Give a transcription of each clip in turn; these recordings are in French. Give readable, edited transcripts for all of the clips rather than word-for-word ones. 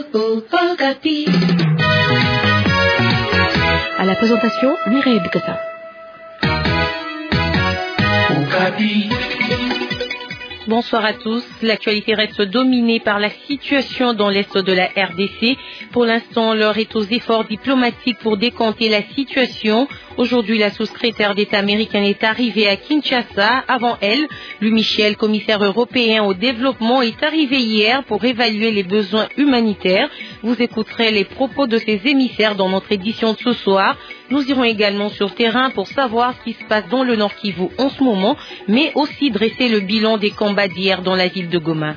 Okapi. À la présentation, Mireille Bukasa. Okapi. Bonsoir à tous. L'actualité reste dominée par la situation dans l'est de la RDC. Pour l'instant, l'heure est aux efforts diplomatiques pour décanter la situation. Aujourd'hui, la sous-secrétaire d'État américaine est arrivée à Kinshasa. Avant elle, Louis Michel, commissaire européen au développement, est arrivé hier pour évaluer les besoins humanitaires. Vous écouterez les propos de ces émissaires dans notre édition de ce soir. Nous irons également sur terrain pour savoir ce qui se passe dans le Nord Kivu en ce moment, mais aussi dresser le bilan des combats d'hier dans la ville de Goma.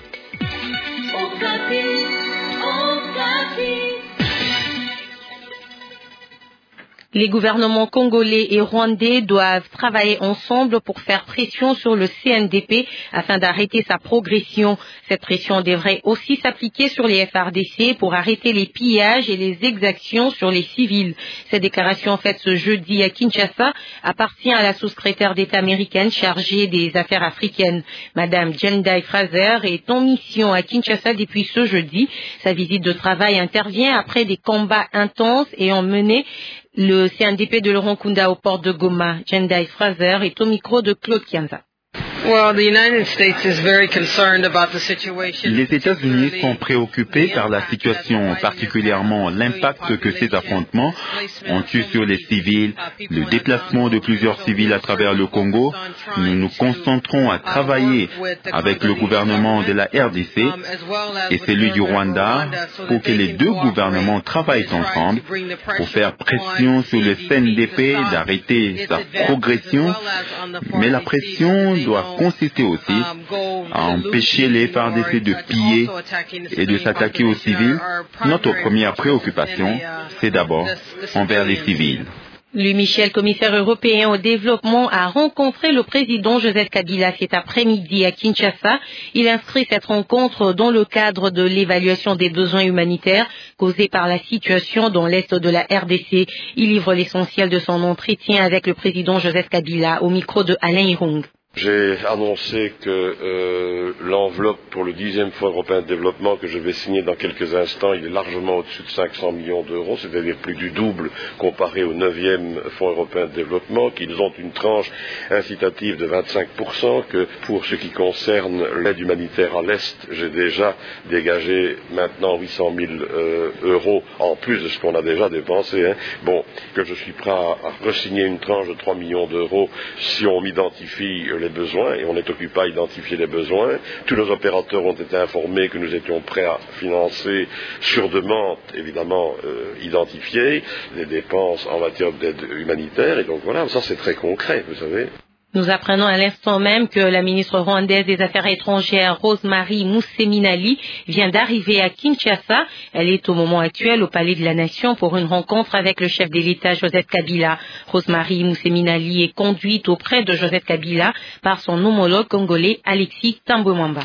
Les gouvernements congolais et rwandais doivent travailler ensemble pour faire pression sur le CNDP afin d'arrêter sa progression. Cette pression devrait aussi s'appliquer sur les FARDC pour arrêter les pillages et les exactions sur les civils. Cette déclaration faite ce jeudi à Kinshasa appartient à la sous-secrétaire d'État américaine chargée des affaires africaines. Madame Jendai Fraser est en mission à Kinshasa depuis ce jeudi. Sa visite de travail intervient après des combats intenses ayant mené le CNDP de Laurent Nkunda au port de Goma. Jendai Fraser est au micro de Claude Kianza. Les États-Unis sont préoccupés par la situation, particulièrement l'impact que ces affrontements ont eu sur les civils, le déplacement de plusieurs civils à travers le Congo. Nous nous concentrons à travailler avec le gouvernement de la RDC et celui du Rwanda pour que les deux gouvernements travaillent ensemble pour faire pression sur le CNDP d'arrêter sa progression, mais la pression doit consister aussi à empêcher les FARDC de piller et de s'attaquer aux civils. Notre première préoccupation, c'est d'abord envers les civils. Louis Michel, commissaire européen au développement, a rencontré le président Joseph Kabila cet après-midi à Kinshasa. Il inscrit cette rencontre dans le cadre de l'évaluation des besoins humanitaires causés par la situation dans l'est de la RDC. Il livre l'essentiel de son entretien avec le président Joseph Kabila au micro de Alain Irung. J'ai annoncé que l'enveloppe pour le 10e Fonds européen de développement que je vais signer dans quelques instants, il est largement au-dessus de 500 millions d'euros, c'est-à-dire plus du double comparé au 9e Fonds européen de développement, qu'ils ont une tranche incitative de 25%, que pour ce qui concerne l'aide humanitaire à l'Est, j'ai déjà dégagé maintenant 800 000 euros en plus de ce qu'on a déjà dépensé. Bon, que je suis prêt à re-signer une tranche de 3 millions d'euros si on m'identifie les besoins, et on est occupé à identifier les besoins. Tous nos opérateurs ont été informés que nous étions prêts à financer sur demande, évidemment identifiées, les dépenses en matière d'aide humanitaire, et donc voilà, ça c'est très concret, vous savez. Nous apprenons à l'instant même que la ministre rwandaise des Affaires étrangères, Rosemary Museminali, vient d'arriver à Kinshasa. Elle est au moment actuel au Palais de la Nation pour une rencontre avec le chef de l'État, Joseph Kabila. Rosemary Museminali est conduite auprès de Joseph Kabila par son homologue congolais, Alexis Tambwe-Mwamba.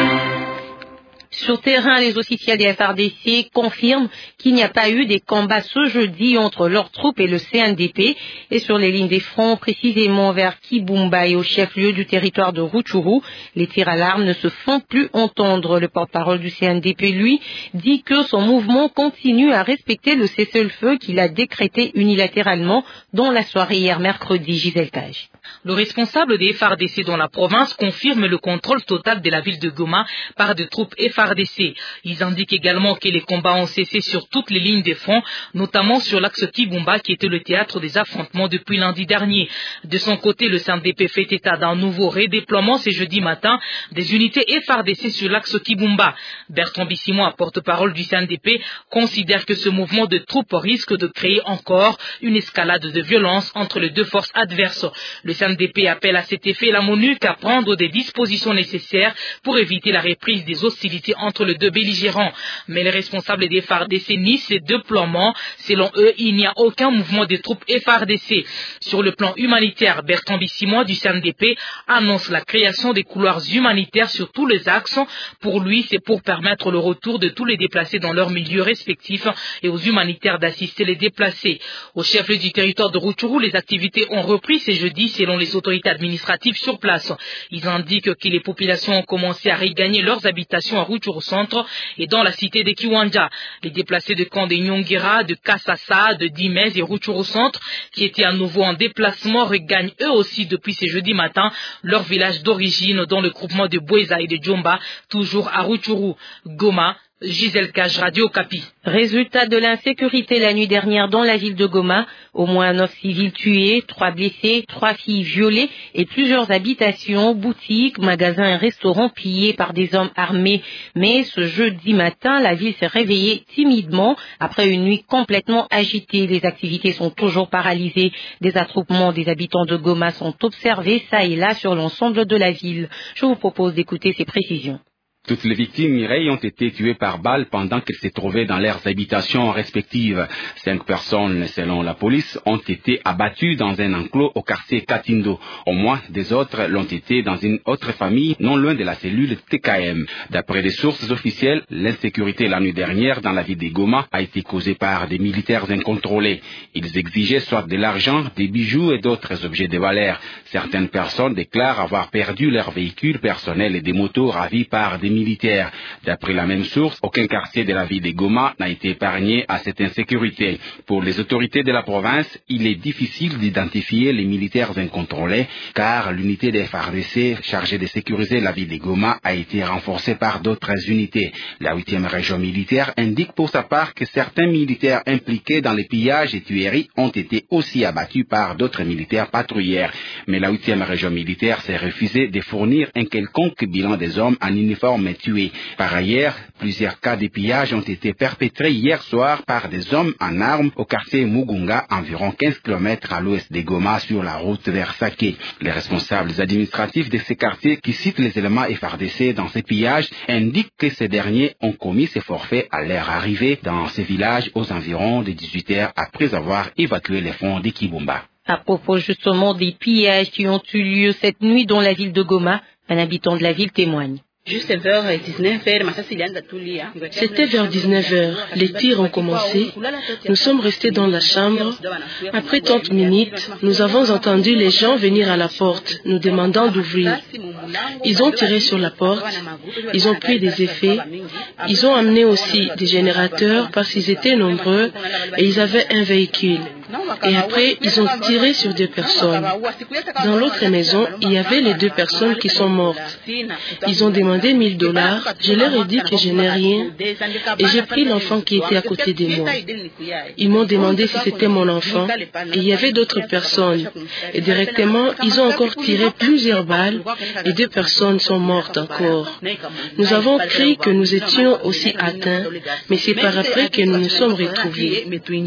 Sur terrain, les officiels des FARDC confirment qu'il n'y a pas eu des combats ce jeudi entre leurs troupes et le CNDP. Et sur les lignes des fronts, précisément vers Kibumba et au chef-lieu du territoire de Rutshuru, les tirs à l'arme ne se font plus entendre. Le porte-parole du CNDP, lui, dit que son mouvement continue à respecter le cessez-le-feu qu'il a décrété unilatéralement dans la soirée hier mercredi. Gisèle Tage. Le responsable des FARDC dans la province confirme le contrôle total de la ville de Goma par des troupes FARDC. Ils indiquent également que les combats ont cessé sur toutes les lignes des fronts, notamment sur l'axe Kibumba qui était le théâtre des affrontements depuis lundi dernier. De son côté, le CNDP fait état d'un nouveau redéploiement ce jeudi matin des unités FARDC sur l'axe Kibumba. Bertrand Bissimois, porte-parole du CNDP, considère que ce mouvement de troupes risque de créer encore une escalade de violence entre les deux forces adverses. Le CNDP appelle à cet effet la MONUC à prendre des dispositions nécessaires pour éviter la reprise des hostilités entre les deux belligérants. Mais les responsables des FARDC nient ces déploiements. Selon eux, il n'y a aucun mouvement des troupes FARDC. Sur le plan humanitaire, Bertrand Bissimois du CNDP annonce la création des couloirs humanitaires sur tous les axes. Pour lui, c'est pour permettre le retour de tous les déplacés dans leurs milieux respectifs et aux humanitaires d'assister les déplacés. Au chef-lieu du territoire de Rutshuru, les activités ont repris ce jeudi selon les autorités administratives sur place. Ils indiquent que les populations ont commencé à regagner leurs habitations à Rutshuru Centre et dans la cité de Kiwanja. Les déplacés de camps de Nyongira, de Kasasa, de Dimez et Rutshuru Centre, qui étaient à nouveau en déplacement, regagnent eux aussi depuis ce jeudi matin leur village d'origine dans le groupement de Bweza et de Djomba, toujours à Rutshuru. Goma, Gisèle Cage, Radio Okapi. Résultat de l'insécurité la nuit dernière dans la ville de Goma, au moins 9 civils tués, 3 blessés, 3 filles violées et plusieurs habitations, boutiques, magasins et restaurants pillés par des hommes armés. Mais ce jeudi matin, la ville s'est réveillée timidement après une nuit complètement agitée. Les activités sont toujours paralysées. Des attroupements des habitants de Goma sont observés ça et là sur l'ensemble de la ville. Je vous propose d'écouter ces précisions. Toutes les victimes, Mireille, ont été tuées par balle pendant qu'elles se trouvaient dans leurs habitations respectives. 5 personnes, selon la police, ont été abattues dans un enclos au quartier Katindo. Au moins, des autres l'ont été dans une autre famille, non loin de la cellule TKM. D'après des sources officielles, l'insécurité la nuit dernière dans la ville de Goma a été causée par des militaires incontrôlés. Ils exigeaient soit de l'argent, des bijoux et d'autres objets de valeur. Certaines personnes déclarent avoir perdu leurs véhicules personnels et des motos ravis par des militaires. D'après la même source, aucun quartier de la ville de Goma n'a été épargné à cette insécurité. Pour les autorités de la province, il est difficile d'identifier les militaires incontrôlés car l'unité des FARDC chargée de sécuriser la ville de Goma a été renforcée par d'autres unités. La 8e région militaire indique pour sa part que certains militaires impliqués dans les pillages et tueries ont été aussi abattus par d'autres militaires patrouilleurs. Mais la 8e région militaire s'est refusée de fournir un quelconque bilan des hommes en uniforme tués. Par ailleurs, plusieurs cas de pillage ont été perpétrés hier soir par des hommes en armes au quartier Mugunga, environ 15 km à l'ouest de Goma sur la route vers Saké. Les responsables administratifs de ces quartiers qui citent les éléments FARDC dans ces pillages indiquent que ces derniers ont commis ces forfaits à leur arrivée dans ces villages aux environs de 18 heures après avoir évacué les fonds de Kibumba. À propos justement des pillages qui ont eu lieu cette nuit dans la ville de Goma, un habitant de la ville témoigne. C'était vers 19h, les tirs ont commencé. Nous sommes restés dans la chambre. Après 30 minutes, nous avons entendu les gens venir à la porte, nous demandant d'ouvrir. Ils ont tiré sur la porte, ils ont pris des effets, ils ont amené aussi des générateurs parce qu'ils étaient nombreux et ils avaient un véhicule. Et après, ils ont tiré sur 2 personnes. Dans l'autre maison, il y avait les 2 personnes qui sont mortes. Ils ont demandé $1000. Je leur ai dit que je n'ai rien. Et j'ai pris l'enfant qui était à côté de moi. Ils m'ont demandé si c'était mon enfant. Et il y avait d'autres personnes. Et directement, ils ont encore tiré plusieurs balles. Et 2 personnes sont mortes encore. Nous avons cru que nous étions aussi atteints. Mais c'est par après que nous nous sommes retrouvés.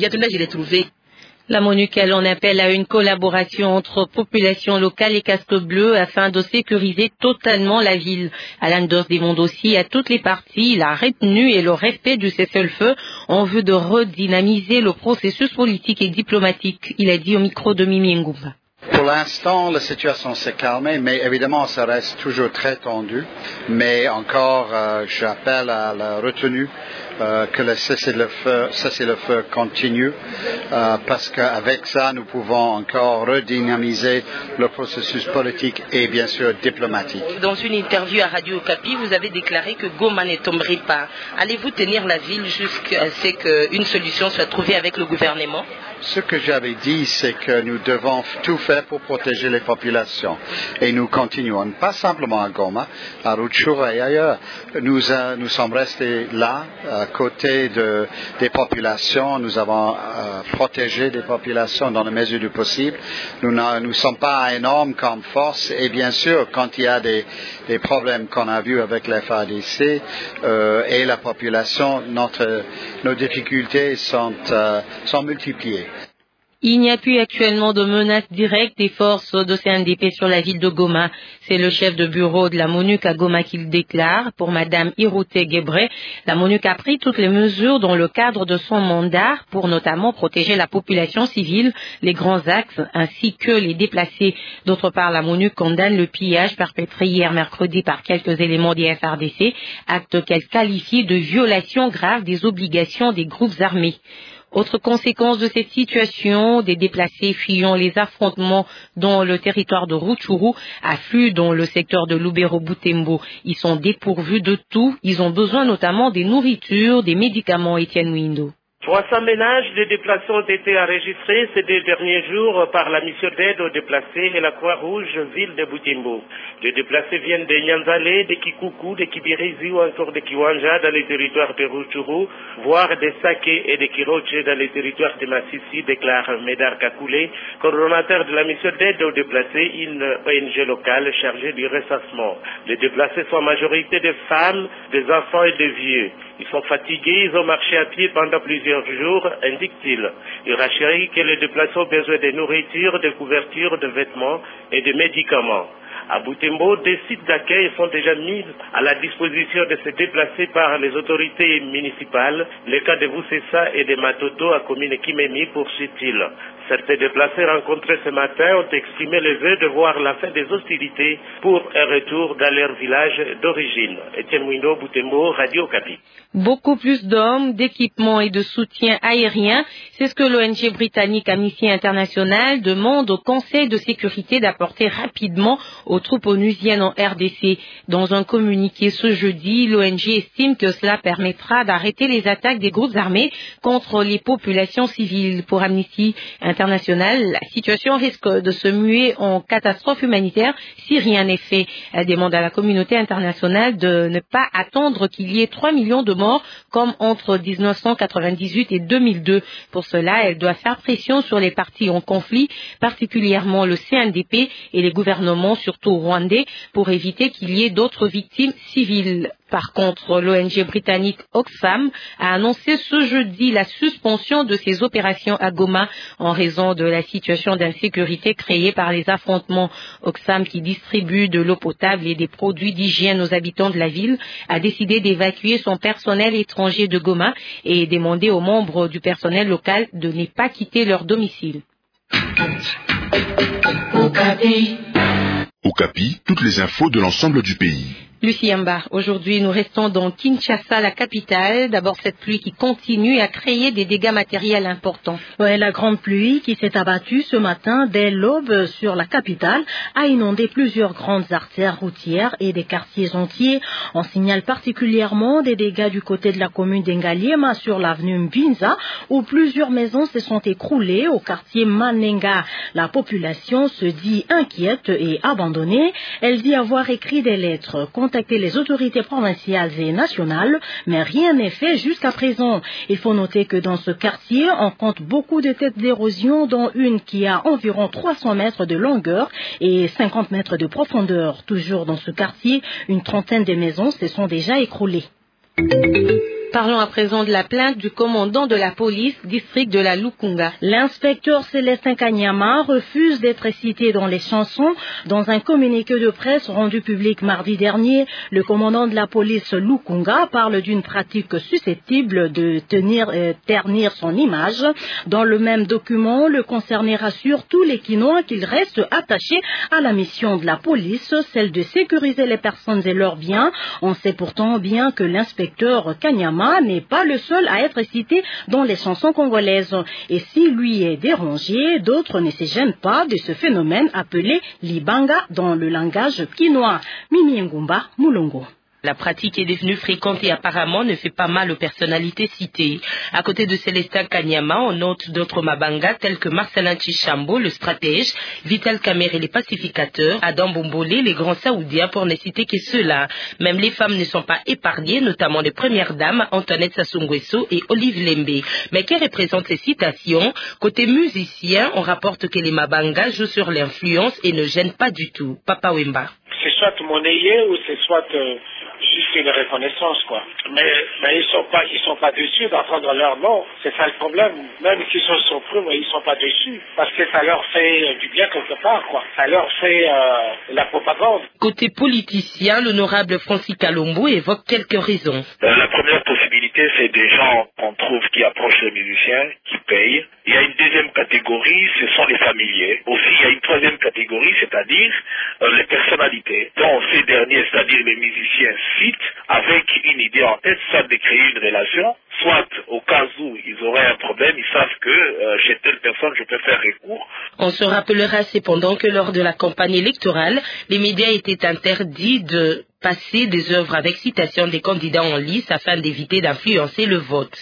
La MONUC, elle en appelle à une collaboration entre population locale et casque bleu afin de sécuriser totalement la ville. Alain Dos demande aussi à toutes les parties la retenue et le respect du cessez-le-feu en vue de redynamiser le processus politique et diplomatique. Il a dit au micro de Mimi Ngumba. Pour l'instant, la situation s'est calmée, mais évidemment, ça reste toujours très tendu. Mais encore, j'appelle à la retenue, que le cessez-le-feu continue, parce qu'avec ça, nous pouvons encore redynamiser le processus politique et bien sûr diplomatique. Dans une interview à Radio Okapi, vous avez déclaré que Goma ne tomberait pas. Allez-vous tenir la ville jusqu'à ce qu'une solution soit trouvée avec le gouvernement? Ce que j'avais dit, c'est que nous devons tout faire pour protéger les populations. Et nous continuons, pas simplement à Goma, à Rutshuru et ailleurs. Nous sommes restés là, à côté des populations. Nous avons protégé les populations dans la mesure du possible. Nous ne sommes pas énormes comme force. Et bien sûr, quand il y a des problèmes qu'on a vus avec les FARDC et la population, nos difficultés sont multipliées. Il n'y a plus actuellement de menace directe des forces de CNDP sur la ville de Goma. C'est le chef de bureau de la MONUC à Goma qui le déclare. Pour Madame Irute Gebre, la MONUC a pris toutes les mesures dans le cadre de son mandat pour notamment protéger la population civile, les grands axes ainsi que les déplacés. D'autre part, la MONUC condamne le pillage perpétré hier mercredi par quelques éléments des FARDC, acte qu'elle qualifie de violation grave des obligations des groupes armés. Autre conséquence de cette situation, des déplacés fuyant les affrontements dans le territoire de Rutshuru affluent dans le secteur de Lubero-Butembo. Ils sont dépourvus de tout. Ils ont besoin notamment des nourritures, des médicaments. Étienne Mwindo. 300 ménages de déplacés ont été enregistrés ces 2 derniers jours par la mission d'aide aux déplacés et la Croix-Rouge ville de Butembo. Les déplacés viennent de Nyanzale, de Kikuku, de Kibirizi ou encore de Kiwanja dans les territoires de Rutshuru, voire de Sake et de Kiroche dans les territoires de Massissi, déclare Médard Kakoulé, coordonnateur de la mission d'aide aux déplacés, une ONG locale chargée du recensement. Les déplacés sont en majorité des femmes, des enfants et des vieux. Ils sont fatigués, ils ont marché à pied pendant plusieurs jours, indique-t-il. Il rassure que les déplacés ont besoin de nourriture, de couverture, de vêtements et de médicaments. À Butembo, des sites d'accueil sont déjà mis à la disposition de se déplacer par les autorités municipales. Les cas de Vusesa et de Matoto à commune Kimemi, poursuit-il. Certains déplacés rencontrés ce matin ont exprimé le vœu de voir la fin des hostilités pour un retour dans leur village d'origine. Étienne Mwindo, Butembo, Radio Okapi. Beaucoup plus d'hommes, d'équipements et de soutien aérien, c'est ce que l'ONG britannique Amnesty International demande au Conseil de sécurité d'apporter rapidement aux troupes onusiennes en RDC. Dans un communiqué ce jeudi, l'ONG estime que cela permettra d'arrêter les attaques des groupes armés contre les populations civiles. Pour Amnesty International, la situation risque de se muer en catastrophe humanitaire si rien n'est fait. Elle demande à la communauté internationale de ne pas attendre qu'il y ait 3 millions de morts comme entre 1998 et 2002. Pour cela, elle doit faire pression sur les partis en conflit, particulièrement le CNDP et les gouvernements, surtout rwandais, pour éviter qu'il y ait d'autres victimes civiles. Par contre, l'ONG britannique Oxfam a annoncé ce jeudi la suspension de ses opérations à Goma en raison de la situation d'insécurité créée par les affrontements. Oxfam, qui distribue de l'eau potable et des produits d'hygiène aux habitants de la ville, a décidé d'évacuer son personnel étranger de Goma et demandé aux membres du personnel local de ne pas quitter leur domicile. Okapi, toutes les infos de l'ensemble du pays. Lucie Yamba, aujourd'hui nous restons dans Kinshasa, la capitale. D'abord cette pluie qui continue à créer des dégâts matériels importants. Ouais, la grande pluie qui s'est abattue ce matin dès l'aube sur la capitale a inondé plusieurs grandes artères routières et des quartiers entiers. On signale particulièrement des dégâts du côté de la commune d'Engaliema sur l'avenue Mbinza où plusieurs maisons se sont écroulées au quartier Manenga. La population se dit inquiète et abandonnée. Elle dit avoir écrit des lettres, contacté les autorités provinciales et nationales, mais rien n'est fait jusqu'à présent. Il faut noter que dans ce quartier, on compte beaucoup de têtes d'érosion, dont une qui a environ 300 mètres de longueur et 50 mètres de profondeur. Toujours dans ce quartier, une trentaine de maisons se sont déjà écroulées. Parlons à présent de la plainte du commandant de la police district de la Lukunga. L'inspecteur Célestin Kanyama refuse d'être cité dans les chansons. Dans un communiqué de presse rendu public mardi dernier, le commandant de la police Lukunga parle d'une pratique susceptible de ternir son image. Dans le même document, le concerné rassure tous les Quinois qu'il reste attaché à la mission de la police, celle de sécuriser les personnes et leurs biens. On sait pourtant bien que l'inspecteur Kanyama n'est pas le seul à être cité dans les chansons congolaises. Et si lui est dérangé, d'autres ne se gênent pas de ce phénomène appelé libanga dans le langage quinois. Mimi Ngumba, Mulongo. La pratique est devenue fréquente et apparemment ne fait pas mal aux personnalités citées. À côté de Célestin Kanyama, on note d'autres Mabanga tels que Marcelin Tchishambo, le stratège, Vital Kamerhe, les pacificateurs, Adam Bombolé, les grands saoudiens pour ne citer que ceux-là. Même les femmes ne sont pas épargnées, notamment les premières dames, Antoinette Sassou Nguesso et Olive Lembe. Mais que représentent ces citations? Côté musicien, on rapporte que les Mabanga jouent sur l'influence et ne gênent pas du tout. Papa Wemba. C'est soit monnayé ou c'est soit juste une reconnaissance, quoi. Mais ils sont pas déçus d'entendre leur nom. C'est ça le problème. Même s'ils sont surpris, mais ils sont pas déçus. Parce que ça leur fait du bien quelque part, quoi. Ça leur fait la propagande. Côté politicien, l'honorable Francis Kalombo évoque quelques raisons. La première possibilité, c'est des gens qu'on trouve qui approchent les musiciens, qui payent. Il y a une deuxième catégorie, ce sont les familiers. Aussi, il y a une troisième catégorie, c'est-à-dire les personnalités. Donc, ces derniers, c'est-à-dire les musiciens, citent avec une idée en tête, soit de créer une relation, soit au cas où ils auraient un problème, ils savent que chez telle personne je peux faire recours. On se rappellera cependant que lors de la campagne électorale, les médias étaient interdits de passer des œuvres avec citation des candidats en lice afin d'éviter d'influencer le vote.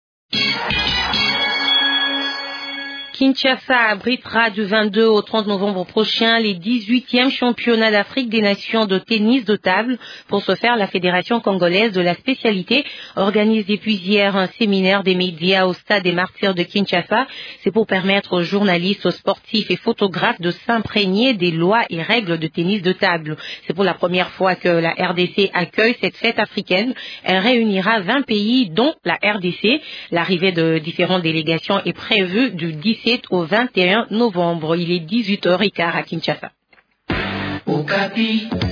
Kinshasa abritera du 22 au 30 novembre prochain les 18e championnats d'Afrique des nations de tennis de table. Pour ce faire, la Fédération congolaise de la spécialité organise depuis hier un séminaire des médias au stade des Martyrs de Kinshasa. C'est pour permettre aux journalistes, aux sportifs et photographes de s'imprégner des lois et règles de tennis de table. C'est pour la première fois que la RDC accueille cette fête africaine. Elle réunira 20 pays, dont la RDC. L'arrivée de différentes délégations est prévue du 17 au 21 novembre. Il est 18h15 à Kinshasa. Okapi.